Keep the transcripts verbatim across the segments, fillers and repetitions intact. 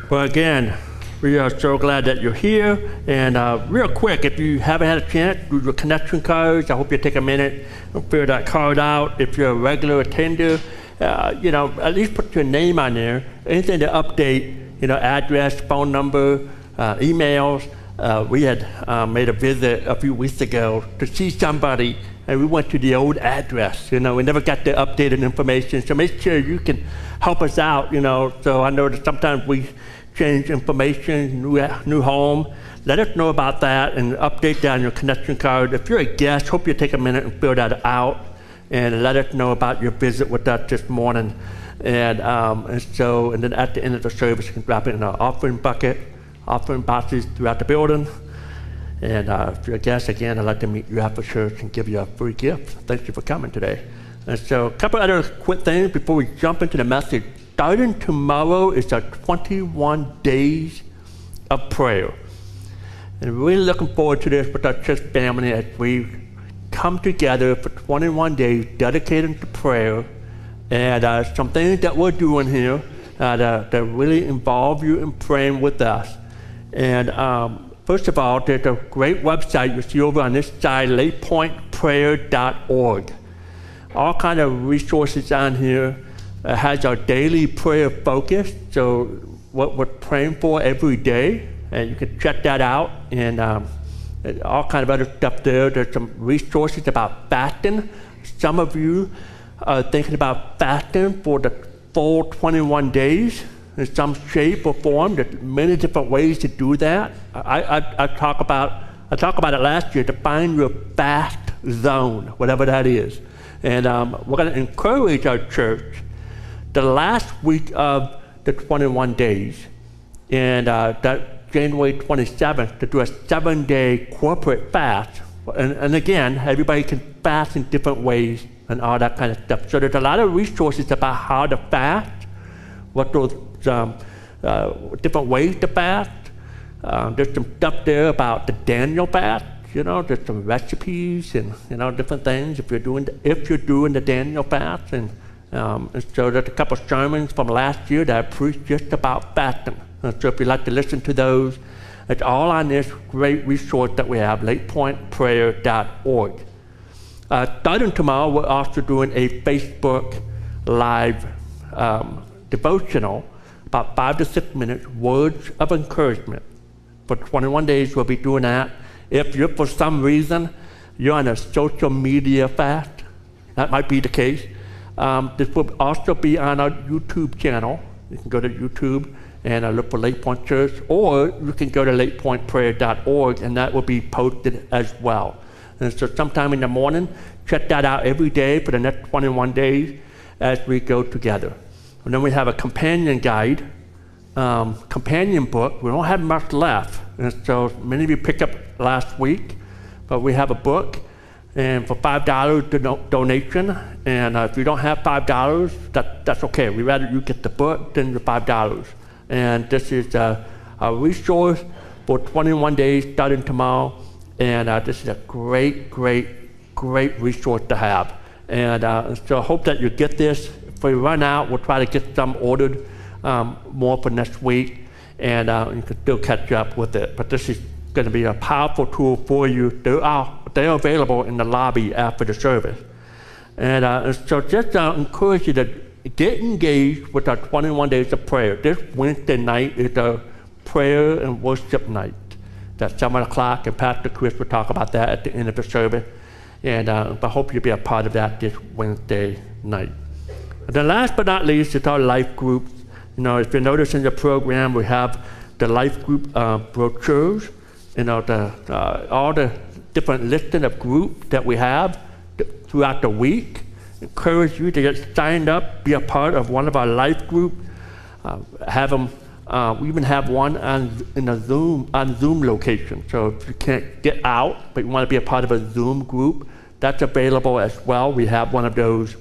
Well, again, we are so glad that you're here. And uh, real quick, if you haven't had a chance, do your connection cards. I hope you take a minute and fill that card out. If you're a regular attender, uh, you know, at least put your name on there. Anything to update, you know, address, phone number, uh, emails. Uh, we had uh, made a visit a few weeks ago to see somebody, and we went to the old address. You know, we never got the updated information, so make sure you can help us out. You know, so I know that sometimes we change information, new new home. Let us know about that and update that on your connection card. If you're a guest, hope you take a minute and fill that out, and let us know about your visit with us this morning. And, um, and so, and then at the end of the service, you can drop it in our offering bucket. Offering boxes throughout the building. And uh, if you're a guest, again, I'd like to meet you after church and give you a free gift. Thank you for coming today. And so a couple other quick things before we jump into the message. Starting tomorrow is our twenty-one days of prayer. And we're really looking forward to this with our church family as we come together for twenty-one days dedicated to prayer. And uh, some things that we're doing here uh, that, that really involve you in praying with us. And um, first of all, there's a great website you see over on this side, lake point prayer dot org. All kind of resources on here. It has our daily prayer focus, so what we're praying for every day, and you can check that out. And um, all kind of other stuff there. There's some resources about fasting. Some of you are thinking about fasting for the full twenty-one days. In some shape or form. There's many different ways to do that. I, I, I talk about I talked about it last year, to find your fast zone, whatever that is. And um, we're going to encourage our church the last week of the twenty-one days, and uh, that January twenty-seventh, to do a seven-day corporate fast. And, and again, everybody can fast in different ways and all that kind of stuff. So there's a lot of resources about how to fast, what those Um, uh, different ways to fast. Uh, there's some stuff there about the Daniel fast. You know, there's some recipes and you know different things if you're doing the, if you're doing the Daniel fast. And, um, and so there's a couple of sermons from last year that I preached just about fasting. And so if you'd like to listen to those, it's all on this great resource that we have, lake point prayer dot org. Uh, starting tomorrow, we're also doing a Facebook Live um, devotional. About five to six minutes, words of encouragement. For twenty-one days, we'll be doing that. If you're, for some reason, you're on a social media fast, that might be the case. Um, this will also be on our YouTube channel. You can go to YouTube and uh, look for Lake Point Church, or you can go to lake point prayer dot org, and that will be posted as well. And so sometime in the morning, check that out every day for the next twenty-one days as we go together. And then we have a companion guide, um, companion book. We don't have much left. And so many of you picked up last week, but we have a book, and for five dollars do- donation. And uh, if you don't have five dollars, that, that's okay. We'd rather you get the book than the five dollars. And this is uh, a resource for twenty-one days starting tomorrow. And uh, this is a great, great, great resource to have. And uh, so I hope that you get this. If we run out, we'll try to get some ordered um, more for next week, and uh, you can still catch up with it. But this is going to be a powerful tool for you. They are, they're available in the lobby after the service. And uh, so just uh, encourage you to get engaged with our twenty-one days of prayer. This Wednesday night is a prayer and worship night. That's seven o'clock, and Pastor Chris will talk about that at the end of the service. And uh, I hope you'll be a part of that this Wednesday night. And then last but not least is our life groups. You know, if you notice in the program, we have the life group uh, brochures, you know, the, uh, all the different listing of groups that we have th- throughout the week. Encourage you to get signed up, be a part of one of our life groups. Uh, have them, uh, we even have one on, in a Zoom, on Zoom location. So if you can't get out, but you want to be a part of a Zoom group, that's available as well. We have one of those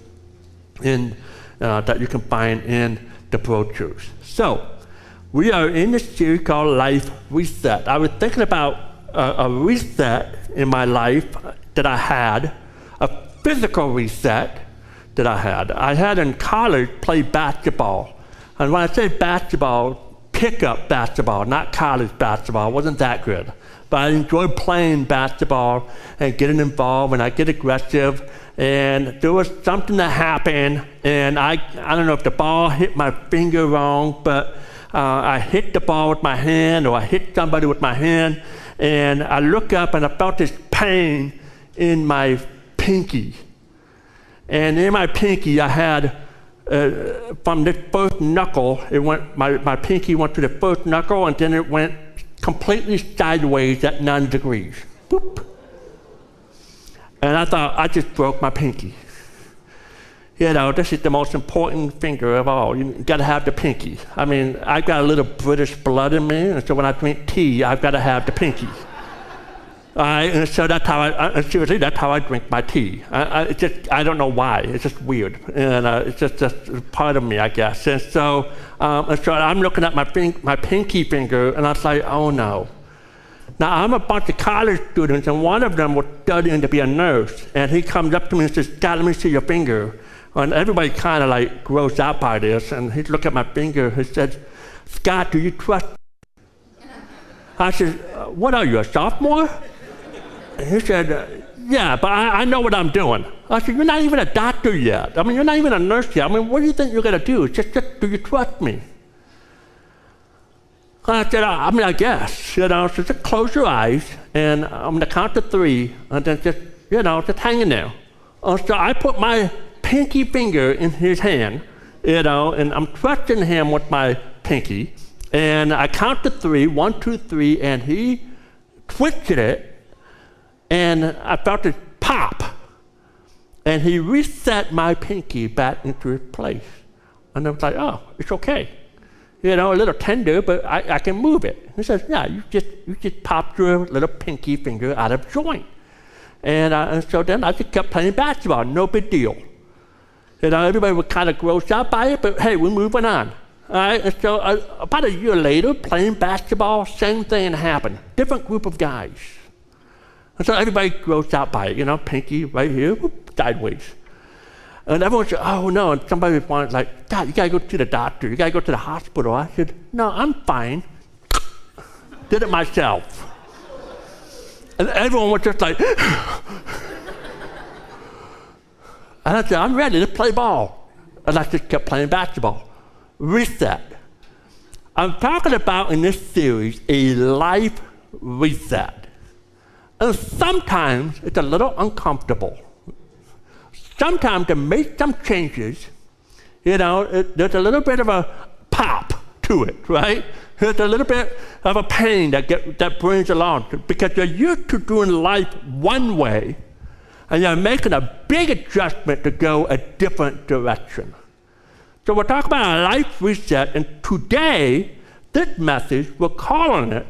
in uh, that you can find in the brochures. So we are in this series called Life Reset. I was thinking about a, a reset in my life that I had, a physical reset that I had. I had in college played basketball. And when I say basketball, pickup basketball, not college basketball. It wasn't that good. But I enjoyed playing basketball and getting involved, and I get aggressive. And there was something that happened, and I, I don't know if the ball hit my finger wrong, but uh, I hit the ball with my hand, or I hit somebody with my hand, and I look up and I felt this pain in my pinky. And in my pinky, I had, uh, from this first knuckle, it went, my, my pinky went to the first knuckle, and then it went completely sideways at ninety degrees. Boop. And I thought, I just broke my pinky. You know, this is the most important finger of all. You gotta have the pinky. I mean, I've got a little British blood in me, and so when I drink tea, I've gotta have the pinky. All right, and so that's how I, I, seriously, that's how I drink my tea. I, I, it's just, I don't know why, it's just weird. And uh, it's just, just part of me, I guess. And so, um, and so I'm looking at my, fin- my pinky finger, and I was like, oh no. Now, I'm a bunch of college students, and one of them was studying to be a nurse, and he comes up to me and says, "Scott, let me see your finger." And everybody kind of like grossed out by this, and he looked at my finger, he said, "Scott, do you trust me?" I said, "What are you, a sophomore?" And he said, uh, "Yeah, but I, I know what I'm doing." I said, "You're not even a doctor yet. I mean, you're not even a nurse yet. I mean, what do you think you're going to do? Just, just, do you trust me?" I said, I mean, I guess, you know, so just close your eyes, and I'm going to count to three, and then just, you know, just hang in there. Uh, so I put my pinky finger in his hand, you know, and I'm trusting him with my pinky, and I count to three, one, two, three, and he twisted it, and I felt it pop, and he reset my pinky back into its place. And I was like, oh, it's okay. You know, a little tender, but I, I can move it. He says, yeah, you just you just popped your little pinky finger out of joint. And, uh, and so then I just kept playing basketball, no big deal. You know, everybody was kind of grossed out by it, but hey, we're moving on. All right, and so uh, about a year later, playing basketball, same thing happened. Different group of guys. And so everybody grossed out by it, you know, pinky right here, whoop, sideways. And everyone said, oh no, and somebody wanted like, God, you gotta go to the doctor, you gotta go to the hospital. I said, no, I'm fine. Did it myself. And everyone was just like, and I said, I'm ready to play ball. And I just kept playing basketball. Reset. I'm talking about in this series a life reset. And sometimes it's a little uncomfortable. Sometimes to make some changes, you know, it, there's a little bit of a pop to it, right? There's a little bit of a pain that get, that brings along, because you're used to doing life one way, and you're making a big adjustment to go a different direction. So we're talking about a life reset, and today, this message, we're calling it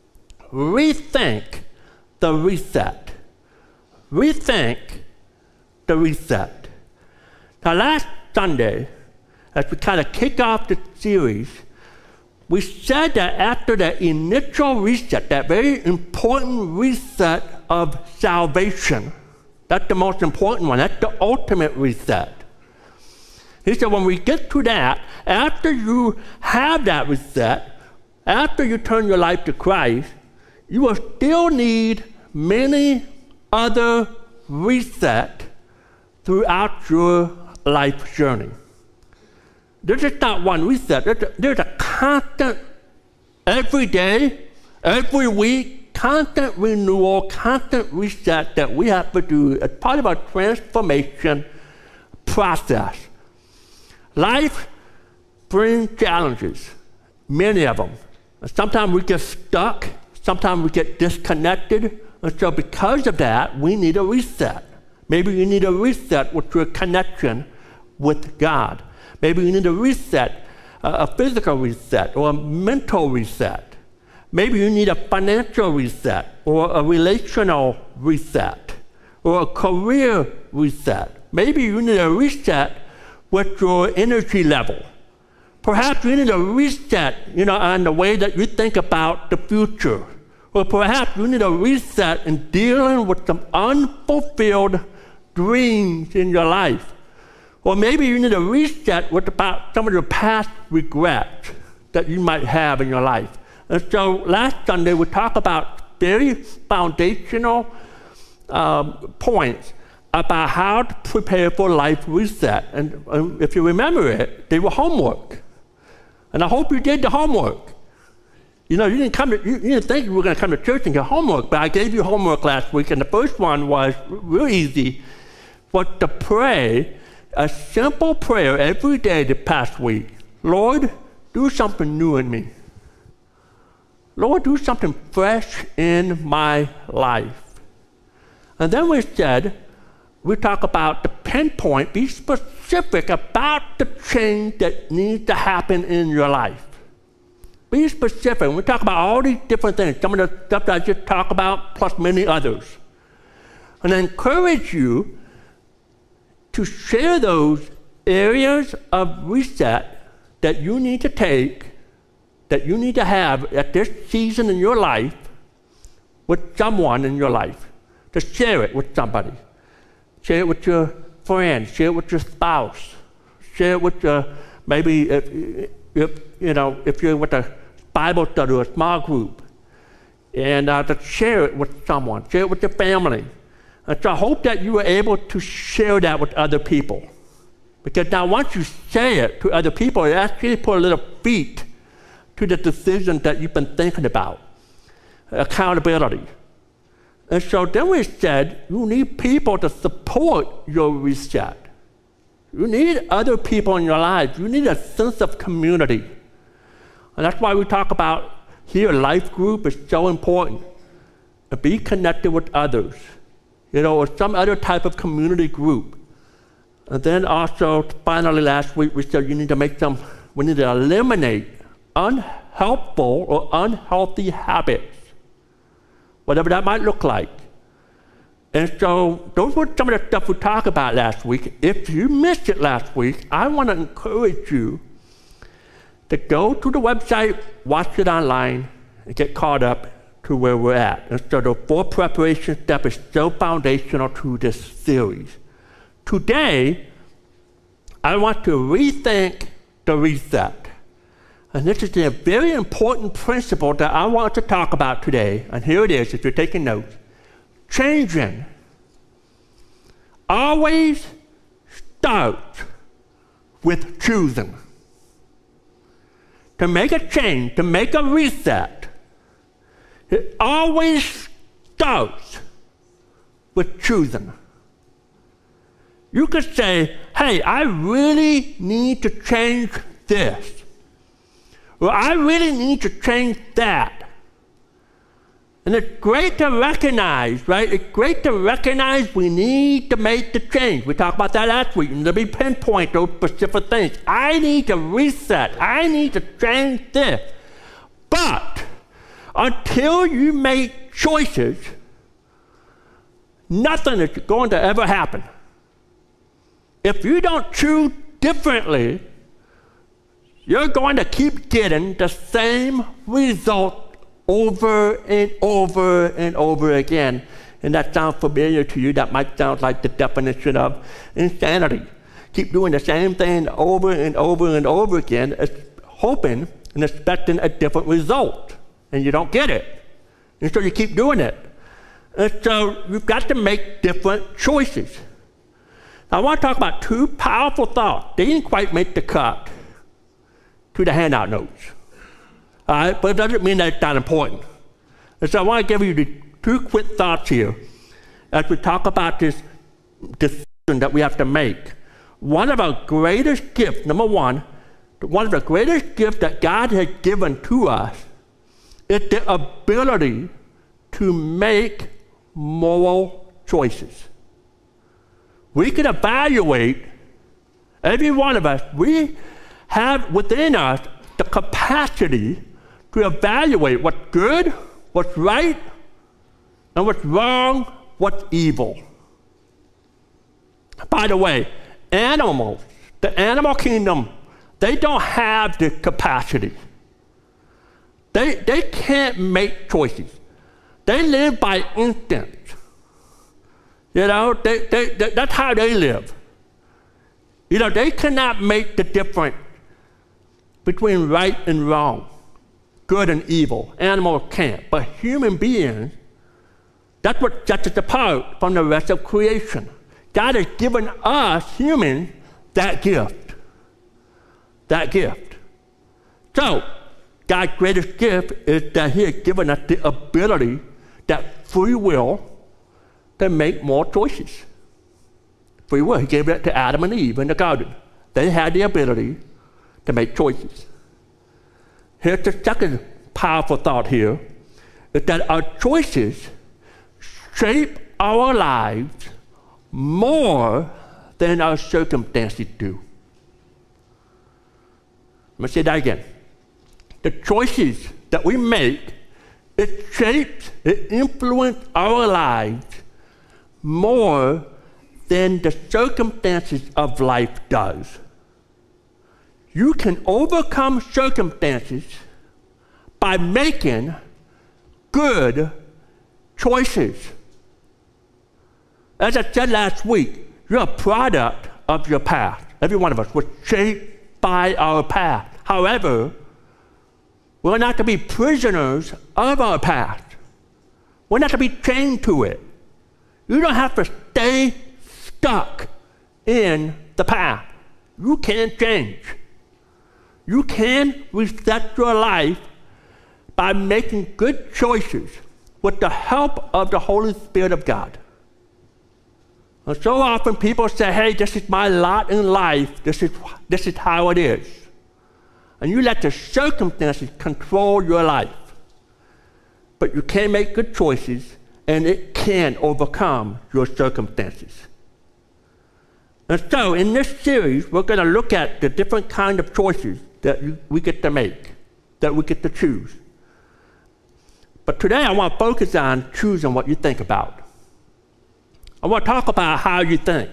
Rethink the Reset. Rethink the Reset. Now, last Sunday, as we kind of kick off the series, we said that after the initial reset, that very important reset of salvation, that's the most important one, that's the ultimate reset. He said when we get to that, after you have that reset, after you turn your life to Christ, you will still need many other resets throughout your life journey. There's just not one reset. There's a, there's a constant, every day, every week, constant renewal, constant reset that we have to do as part of our transformation process. Life brings challenges, many of them. And sometimes we get stuck, sometimes we get disconnected, and so because of that, we need a reset. Maybe you need a reset with your connection with God. Maybe you need a reset, a physical reset, or a mental reset. Maybe you need a financial reset, or a relational reset, or a career reset. Maybe you need a reset with your energy level. Perhaps you need a reset, you know, on the way that you think about the future. Or perhaps you need a reset in dealing with some unfulfilled dreams in your life. Or maybe you need a reset with about some of your past regrets that you might have in your life. And so last Sunday, we talked about very foundational um, points about how to prepare for life reset. And um, if you remember it, they were homework. And I hope you did the homework. You know, you didn't come to, you, you didn't think you were going to come to church and get homework, but I gave you homework last week, and the first one was real easy, was to pray a simple prayer every day the past week. Lord, do something new in me. Lord, do something fresh in my life. And then we said, we talk about the pinpoint, be specific about the change that needs to happen in your life. Be specific. We talk about all these different things, some of the stuff that I just talked about, plus many others. And I encourage you to share those areas of reset that you need to take, that you need to have at this season in your life with someone in your life. To share it with somebody. Share it with your friend. Share it with your spouse. Share it with your, maybe if, if you know, if you're with a Bible study or a small group. And uh, to share it with someone. Share it with your family. And so I hope that you are able to share that with other people. Because now once you say it to other people, it actually put a little feet to the decisions that you've been thinking about. Accountability. And so then we said, you need people to support your reset. You need other people in your life. You need a sense of community. And that's why we talk about here, life group is so important. To be connected with others, you know, or some other type of community group. And then also, finally last week, we said you need to make some, we need to eliminate unhelpful or unhealthy habits, whatever that might look like. And so those were some of the stuff we talked about last week. If you missed it last week, I want to encourage you to go to the website, watch it online, and get caught up to where we're at. And so the four preparation step is so foundational to this series. Today, I want to rethink the reset. And this is a very important principle that I want to talk about today. And here it is, if you're taking notes. Changing always starts with choosing. To make a change, to make a reset, it always starts with choosing. You could say, hey, I really need to change this. Or I really need to change that. And it's great to recognize, right? It's great to recognize we need to make the change. We talked about that last week. Let me pinpoint those specific things. I need to reset. I need to change this. But until you make choices, nothing is going to ever happen. If you don't choose differently, you're going to keep getting the same result over and over and over again. And that sounds familiar to you. That might sound like the definition of insanity. Keep doing the same thing over and over and over again, hoping and expecting a different result. And you don't get it. And so you keep doing it. And so you've got to make different choices. Now I want to talk about two powerful thoughts. They didn't quite make the cut to the handout notes. All right, but it doesn't mean that it's not important. And so I want to give you the two quick thoughts here as we talk about this decision that we have to make. One of our greatest gifts, number one, one of the greatest gifts that God has given to us is the ability to make moral choices. We can evaluate, every one of us, we have within us the capacity to evaluate what's good, what's right, and what's wrong, what's evil. By the way, animals, the animal kingdom, they don't have the capacity. They, they can't make choices. They live by instinct. You know, they, they, they, that's how they live. You know, they cannot make the difference between right and wrong, good and evil. Animals can't. But human beings, that's what sets us apart from the rest of creation. God has given us, humans, that gift. That gift. So, God's greatest gift is that He has given us the ability, that free will, to make more choices. Free will. He gave it to Adam and Eve in the garden. They had the ability to make choices. Here's the second powerful thought here, is that our choices shape our lives more than our circumstances do. Let me say that again. The choices that we make, it shapes, it influences our lives more than the circumstances of life does. You can overcome circumstances by making good choices. As I said last week, you're a product of your past. Every one of us was shaped by our past. However, we're not to be prisoners of our past. We're not to be chained to it. You don't have to stay stuck in the past. You can change. You can reset your life by making good choices with the help of the Holy Spirit of God. And so often people say, hey, this is my lot in life. This is, this is how it is. And you let the circumstances control your life. But you can make good choices, and it can overcome your circumstances. And so in this series, we're going to look at the different kind of choices that you, we get to make, that we get to choose. But today I want to focus on choosing what you think about. I want to talk about how you think.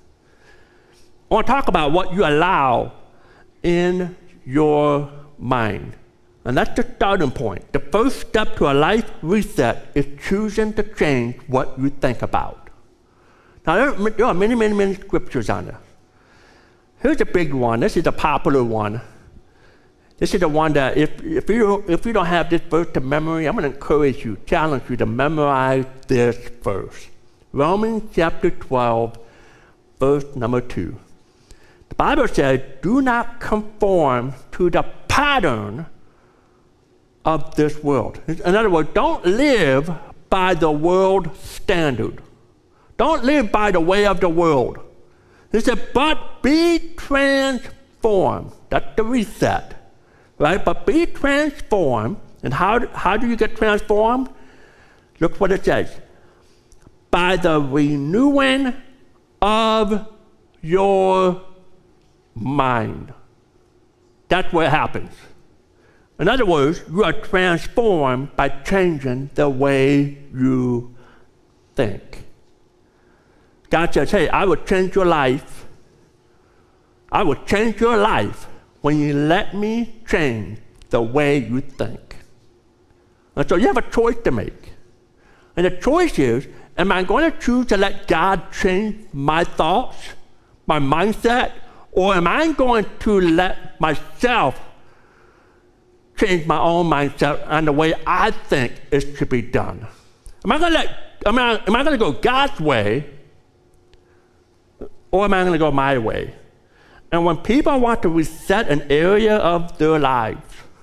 I want to talk about what you allow in your mind. And that's the starting point. The first step to a life reset is choosing to change what you think about. Now, there, there are many, many, many scriptures on this. Here's a big one. This is a popular one. This is the one that if, if, you, if you don't have this verse to memory, I'm going to encourage you, challenge you to memorize this verse. Romans chapter twelve, verse number two. The Bible says, do not conform to the pattern of this world. In other words, don't live by the world standard. Don't live by the way of the world. He said, but be transformed. That's the reset, right? But be transformed. And how, how do you get transformed? Look what it says. By the renewing of your mind. That's what happens. In other words, you are transformed by changing the way you think. God says, hey, I will change your life. I will change your life when you let me change the way you think. And so you have a choice to make. And the choice is, am I going to choose to let God change my thoughts, my mindset, or am I going to let myself change my own mindset and the way I think it should be done? Am I going to let, am I, am I going to go God's way, or am I going to go my way? And when people want to reset an area of their lives,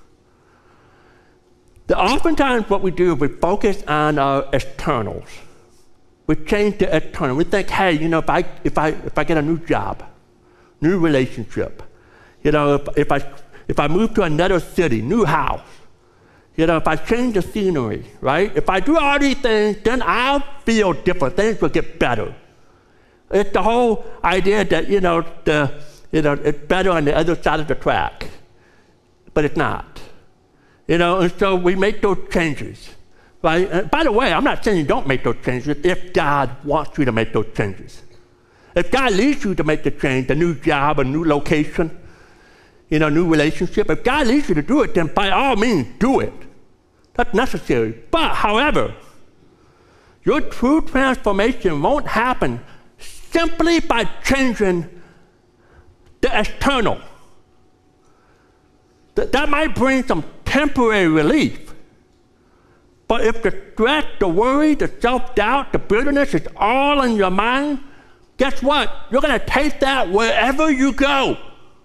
the oftentimes what we do is we focus on our externals. We change the external. We think, hey, you know, if I if I if I get a new job, new relationship, you know, if, if I if I move to another city, new house, you know, if I change the scenery, right? If I do all these things, then I'll feel different. Things will get better. It's the whole idea that, you know, the you know, it's better on the other side of the track. But it's not. You know, and so we make those changes. Right? And by the way, I'm not saying you don't make those changes if God wants you to make those changes. If God leads you to make the change, a new job, a new location, you know, new relationship, if God leads you to do it, then by all means, do it. That's necessary. But, however, your true transformation won't happen simply by changing the external. Th- that might bring some temporary relief. But if the stress, the worry, the self-doubt, the bitterness is all in your mind, guess what? You're going to take that wherever you go.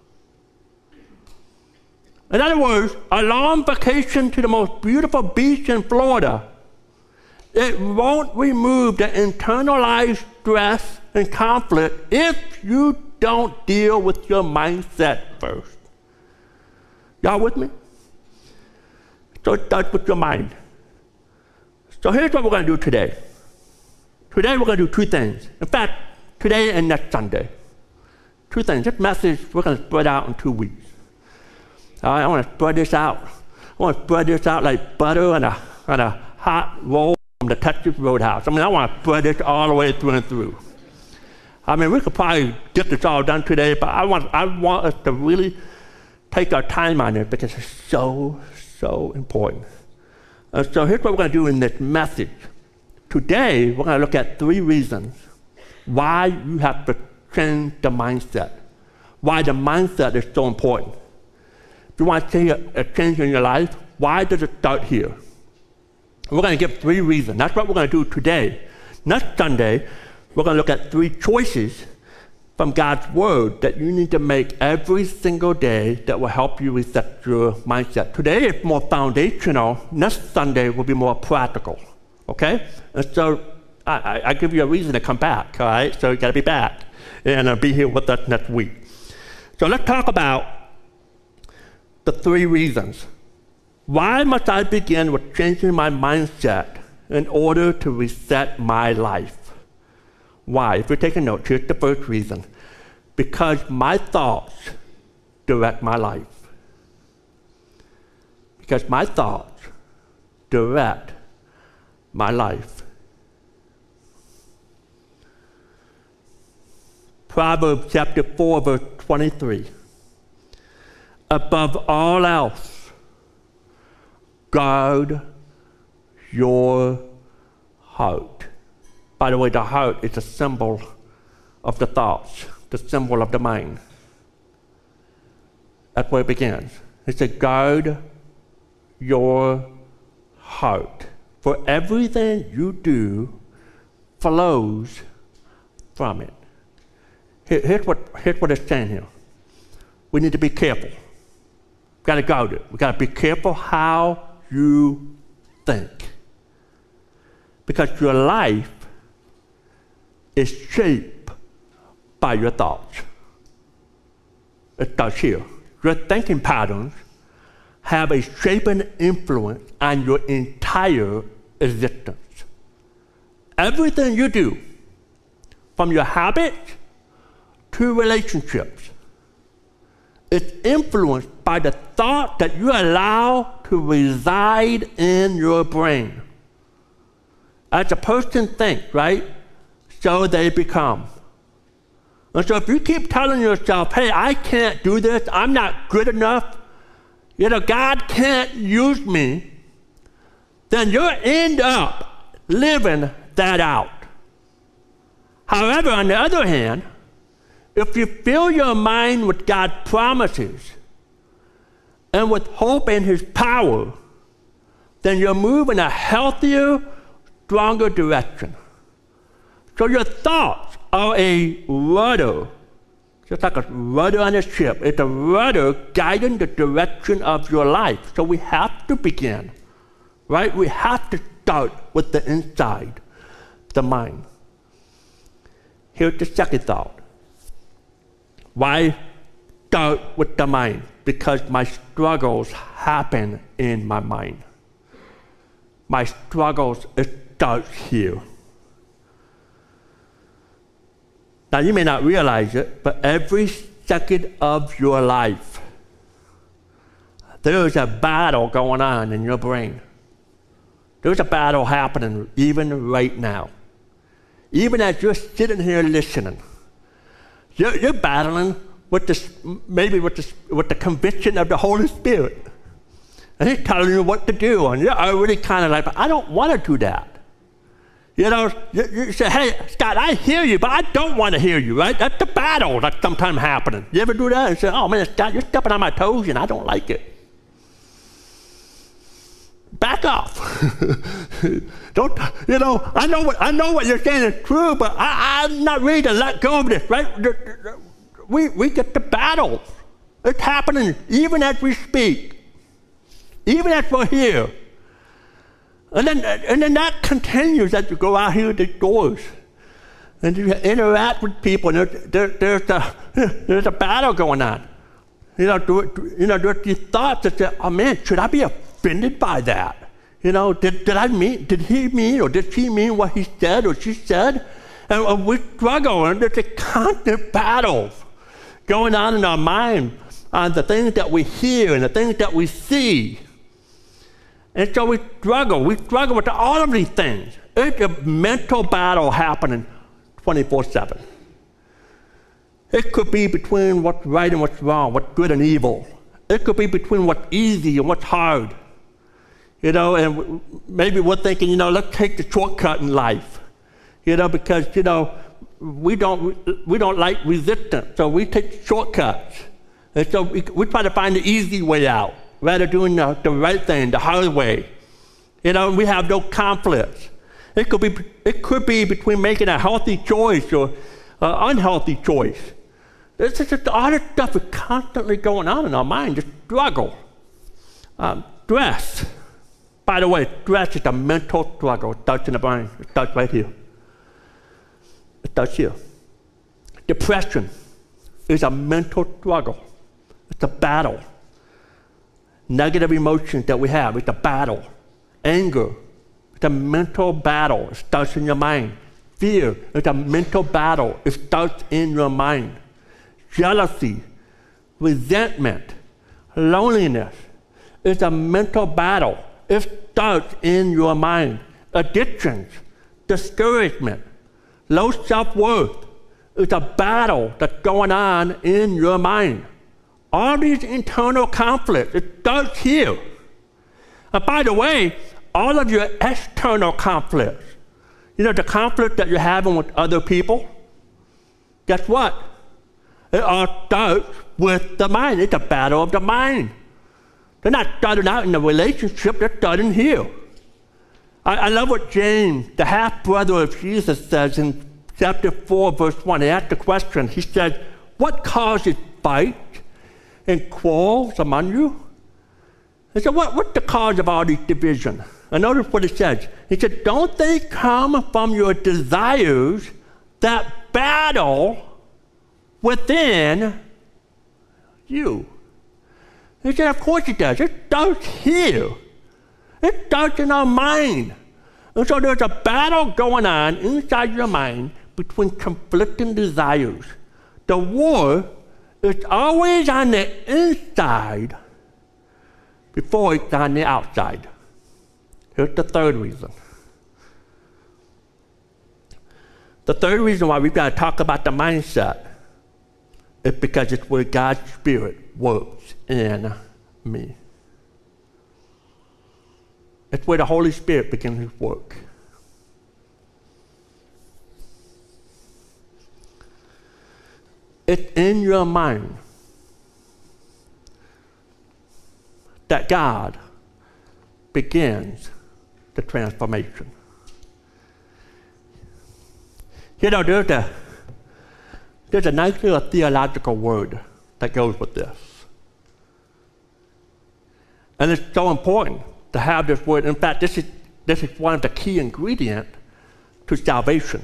In other words, a long vacation to the most beautiful beach in Florida, it won't remove the internalized stress and conflict if you don't deal with your mindset first. Y'all with me? So it starts with your mind. So here's what we're going to do today. Today we're going to do two things. In fact, today and next Sunday. Two things. This message we're going to spread out in two weeks. All right, I want to spread this out. I want to spread this out like butter on a, on a hot roll from the Texas Roadhouse. I mean, I want to spread this all the way through and through. I mean, we could probably get this all done today, but I want, I want us to really take our time on it because it's so, so important. Uh, so here's what we're going to do in this message. Today, we're going to look at three reasons why you have to change the mindset, why the mindset is so important. If you want to see a, a change in your life, why does it start here? We're going to give three reasons. That's what we're going to do today. Next Sunday, we're going to look at three choices from God's Word that you need to make every single day that will help you reset your mindset. Today is more foundational. Next Sunday will be more practical. Okay? And so I, I, I give you a reason to come back. All right? So you got to be back and uh, be here with us next week. So let's talk about the three reasons. Why must I begin with changing my mindset in order to reset my life? Why? If you're taking notes, here's the first reason. Because my thoughts direct my life. Because my thoughts direct my life. Proverbs chapter four, verse twenty-three. Above all else, guard your heart. By the way, the heart is a symbol of the thoughts, the symbol of the mind. That's where it begins. It says, guard your heart. For everything you do flows from it. Here, here's, what, here's what it's saying here. We need to be careful. We've got to guard it. We've got to be careful how you think. Because your life is shaped by your thoughts. It starts here. Your thinking patterns have a shaping influence on your entire existence. Everything you do, from your habits to relationships, is influenced by the thought that you allow to reside in your brain. As a person thinks, right, so they become. And so if you keep telling yourself, hey, I can't do this, I'm not good enough, you know, God can't use me, then you'll end up living that out. However, on the other hand, if you fill your mind with God's promises and with hope in His power, then you'll move in a healthier, stronger direction. So your thoughts are a rudder, just like a rudder on a ship. It's a rudder guiding the direction of your life. So we have to begin, right? We have to start with the inside, the mind. Here's the second thought. Why start with the mind? Because my struggles happen in my mind. My struggles start here. Now, you may not realize it, but every second of your life, there is a battle going on in your brain. There's a battle happening even right now. Even as you're sitting here listening, you're, you're battling with this, maybe with, this, with the conviction of the Holy Spirit. And He's telling you what to do, and you're already kind of like, I don't want to do that. You know, you, you say, hey, Scott, I hear you, but I don't want to hear you, right? That's the battle that's sometimes happening. You ever do that and say, oh, man, Scott, you're stepping on my toes, and I don't like it. back off. Don't, you know, I know what I know what you're saying is true, but I, I'm not ready to let go of this, right? We, we get the battle. It's happening even as we speak, even as we're here. And then, and then that continues as you go out here the doors and you interact with people, and there's, there, there's, a, there's a battle going on. You know, do, you know, there's these thoughts that say, oh man, should I be offended by that? You know, did, did I mean, did he mean or did she mean what he said or she said? And, and we struggle, and there's a constant battle going on in our mind on the things that we hear and the things that we see. And so we struggle. We struggle with all of these things. It's a mental battle happening twenty-four seven. It could be between what's right and what's wrong, what's good and evil. It could be between what's easy and what's hard. You know, and maybe we're thinking, you know, let's take the shortcut in life. You know, because, you know, we don't, we don't like resistance, so we take shortcuts. And so we, we try to find the easy way out, rather doing the, the right thing, the hard way. You know, we have no conflicts. It could be, it could be between making a healthy choice or an unhealthy choice. It's just all this stuff is constantly going on in our mind, just struggle. Um, stress. By the way, stress is a mental struggle. It starts in the brain. It starts right here. It starts here. Depression is a mental struggle. It's a battle. Negative emotions that we have, it's a battle. Anger, it's a mental battle. It starts in your mind. Fear, it's a mental battle. It starts in your mind. Jealousy, resentment, loneliness, it's a mental battle. It starts in your mind. Addictions, discouragement, low self-worth, it's a battle that's going on in your mind. All these internal conflicts, it starts here. And by the way, all of your external conflicts, you know, the conflict that you're having with other people, guess what? It all starts with the mind. It's a battle of the mind. They're not starting out in a relationship, they're starting here. I, I love what James, the half-brother of Jesus, says in chapter four, verse one. He asked the question, he said, what causes fight and quarrels among you? He said, what, what's the cause of all these divisions? And notice what he says. He said, don't they come from your desires that battle within you? He said, of course it does. It starts here. It starts in our mind. And so there's a battle going on inside your mind between conflicting desires. The war is always on the inside before it's on the outside. Here's the third reason. The third reason why we've got to talk about the mindset is because it's where God's Spirit works in me. It's where the Holy Spirit begins His work. It's in your mind that God begins the transformation. You know, there's a, there's a nice little theological word that goes with this. And it's so important to have this word. In fact, this is, this is one of the key ingredients to salvation.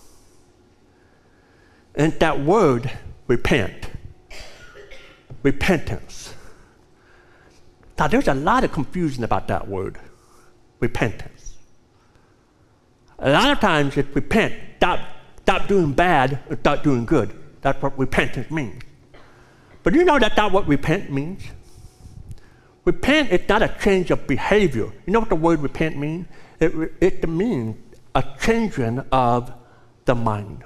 And that word, repent. Repentance. Now, there's a lot of confusion about that word, repentance. A lot of times it's repent, stop, stop doing bad and start doing good. That's what repentance means. But you know that's not what repent means? Repent is not a change of behavior. You know what the word repent means? It, it means a changing of the mind.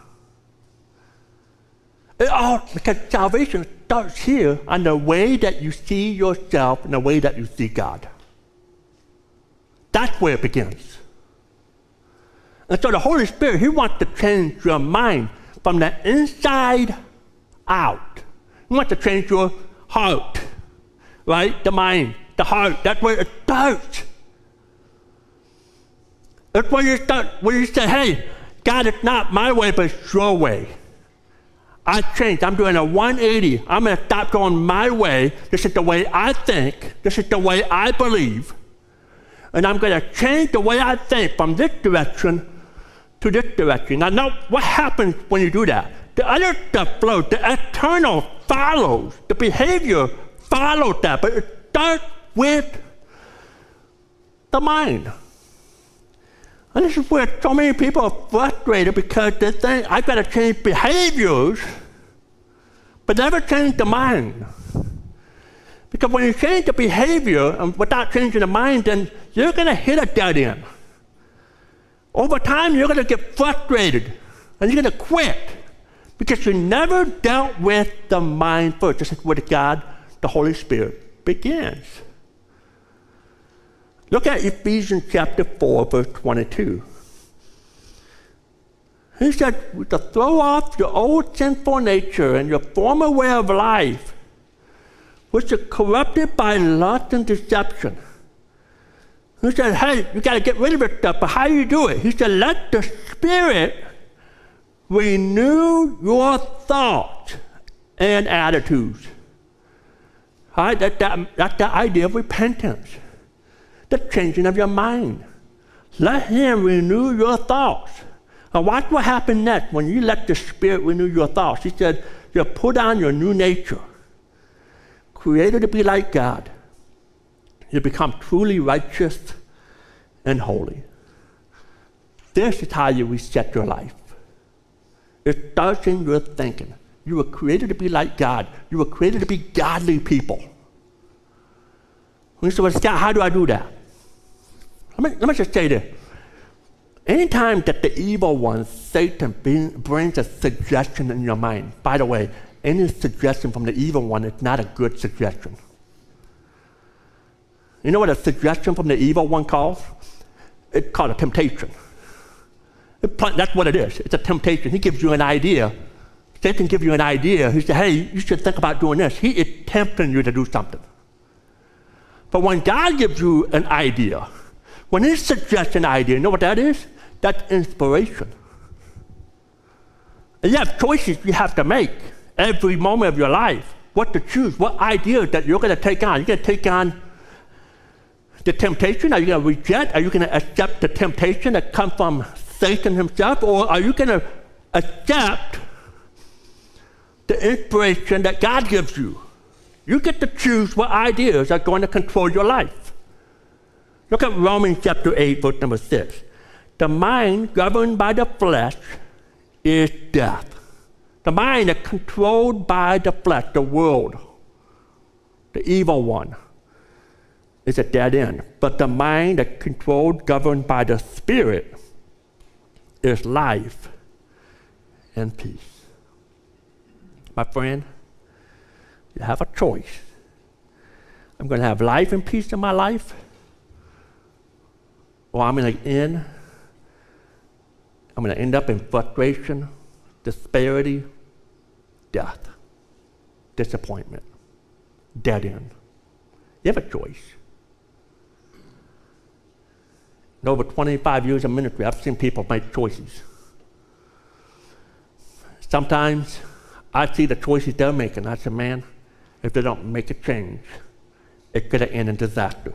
It all, because salvation starts here on the way that you see yourself and the way that you see God. That's where it begins. And so the Holy Spirit, He wants to change your mind from the inside out. He wants to change your heart, right? The mind, the heart. That's where it starts. It's when you start, when you say, hey, God, it's not my way, but it's your way. I changed. I'm doing a one eighty. I'm going to stop going my way. This is the way I think. This is the way I believe. And I'm going to change the way I think from this direction to this direction. Now, now what happens when you do that? The other stuff flows. The external follows. The behavior follows that. But it starts with the mind. And this is where so many people are frustrated because they think, I've got to change behaviors, but never change the mind. Because when you change the behavior and without changing the mind, then you're going to hit a dead end. Over time, you're going to get frustrated, and you're going to quit because you never dealt with the mind first. This is where God, the Holy Spirit, begins. Look at Ephesians chapter four, verse twenty-two. He said, to throw off your old sinful nature and your former way of life, which is corrupted by lust and deception. He said, hey, you got to get rid of this stuff, but how do you do it? He said, let the Spirit renew your thoughts and attitudes. All right, that, that, that's the idea of repentance. The changing of your mind. Let Him renew your thoughts. Now watch what happens next when you let the Spirit renew your thoughts. He said, you put on your new nature, created to be like God. You become truly righteous and holy. This is how you reset your life. It starts in your thinking. You were created to be like God. You were created to be godly people. We said, well, Scott, how do I do that? Let me, let me just say this. Anytime that the evil one, Satan, brings a suggestion in your mind, by the way, any suggestion from the evil one is not a good suggestion. You know what a suggestion from the evil one calls? It's called a temptation. It, that's what it is. It's a temptation. He gives you an idea. Satan gives you an idea. He says, hey, you should think about doing this. He is tempting you to do something. But when God gives you an idea, when He suggests an idea, you know what that is? That's inspiration. And you have choices you have to make every moment of your life. What to choose, what ideas that you're going to take on. You're going to take on the temptation? Are you going to reject? Are you going to accept the temptation that comes from Satan himself? Or are you going to accept the inspiration that God gives you? You get to choose what ideas are going to control your life. Look at Romans chapter eight, verse number six. The mind governed by the flesh is death. The mind that's controlled by the flesh, the world, the evil one, is a dead end. But the mind that's controlled, governed by the Spirit is life and peace. My friend, you have a choice. I'm going to have life and peace in my life, or I'm going to end, I'm going to end up in frustration, disparity, death, disappointment, dead end. You have a choice. In over twenty-five years of ministry, I've seen people make choices. Sometimes I see the choices they're making. I say, man, if they don't make a change, it could end in disaster.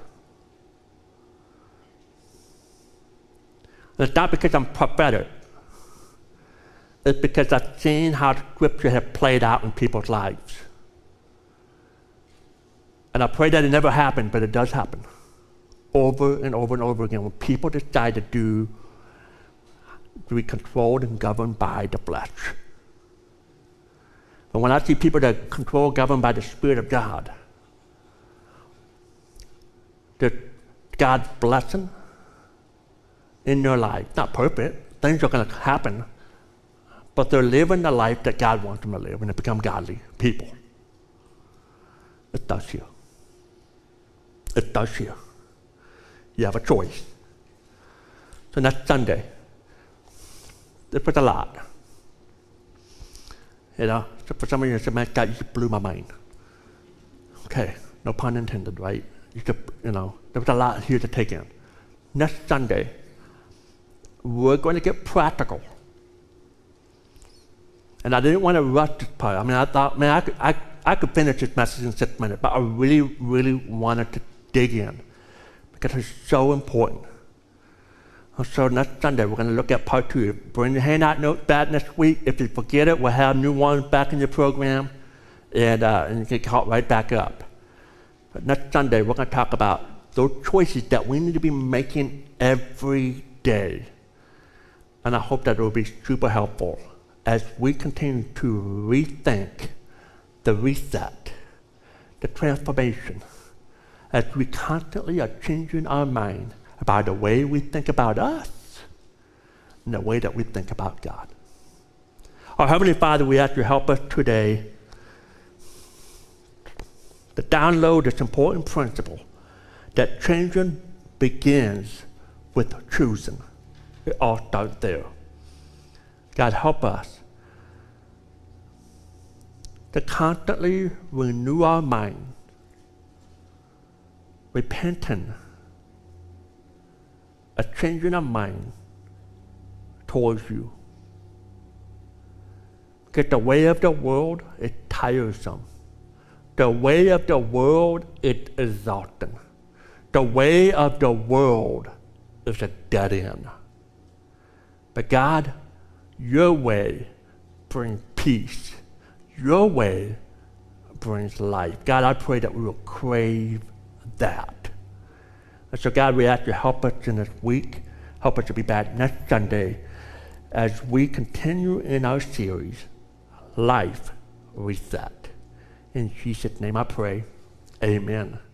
And it's not because I'm prophetic. It's because I've seen how Scripture has played out in people's lives. And I pray that it never happened, but it does happen. Over and over and over again, when people decide to do, to be controlled and governed by the flesh. But when I see people that are controlled, governed by the Spirit of God, there's God's blessing in their life. Not perfect. Things are going to happen. But they're living the life that God wants them to live, and they become godly people. It starts here. It starts here. You have a choice. So next Sunday, this was a lot. You know, so for some of you, you say, man, God, you just blew my mind. Okay, no pun intended, right? You just, you know, there was a lot here to take in. Next Sunday, we're going to get practical. And I didn't want to rush this part. I mean, I thought, man, I could, I, I could finish this message in six minutes, but I really, really wanted to dig in because it's so important. And so next Sunday, we're going to look at part two. Bring the handout notes back next week. If you forget it, we'll have new ones back in your program, and, uh, and you can call it right back up. But next Sunday, we're going to talk about those choices that we need to be making every day. And I hope that it will be super helpful as we continue to rethink the reset, the transformation, as we constantly are changing our mind about the way we think about us and the way that we think about God. Our Heavenly Father, we ask you to help us today to download this important principle that changing begins with choosing. It all starts there. God, help us to constantly renew our mind, repenting, a changing our mind towards you. Because the way of the world is tiresome. The way of the world is exhausting. The way of the world is a dead end. But God, your way brings peace. Your way brings life. God, I pray that we will crave that. And so, God, we ask you to help us in this week. Help us to be back next Sunday as we continue in our series, Life Reset. In Jesus' name I pray, amen.